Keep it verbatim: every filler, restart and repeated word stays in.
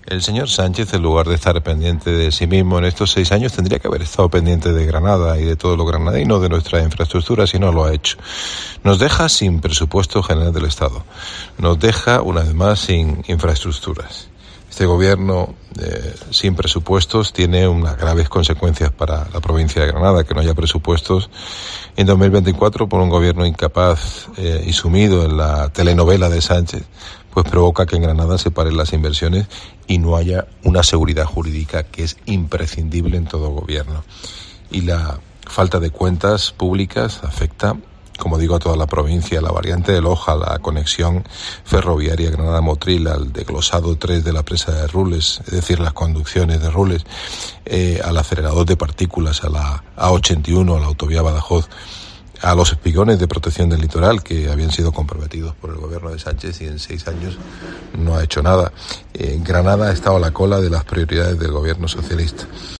El señor Sánchez, en lugar de estar pendiente de sí mismo en estos seis años, tendría que haber estado pendiente de Granada y de todo lo granadino, de nuestra infraestructura, si no lo ha hecho. Nos deja sin presupuesto general del Estado. Nos deja, una vez más, sin infraestructuras. Este gobierno, eh, sin presupuestos, tiene unas graves consecuencias para la provincia de Granada. Que no haya presupuestos en dos mil veinticuatro por un gobierno incapaz eh, y sumido en la telenovela de Sánchez, pues provoca que en Granada se paren las inversiones y no haya una seguridad jurídica que es imprescindible en todo gobierno. Y la falta de cuentas públicas afecta, como digo, a toda la provincia, la variante de Loja, la conexión ferroviaria Granada-Motril, al desglosado tres de la presa de Rules, es decir, las conducciones de Rules, eh, al acelerador de partículas, a la A ochenta y uno, a la autovía Badajoz, a los espigones de protección del litoral que habían sido comprometidos por el gobierno de Sánchez y en seis años no ha hecho nada. Eh, Granada ha estado a la cola de las prioridades del gobierno socialista.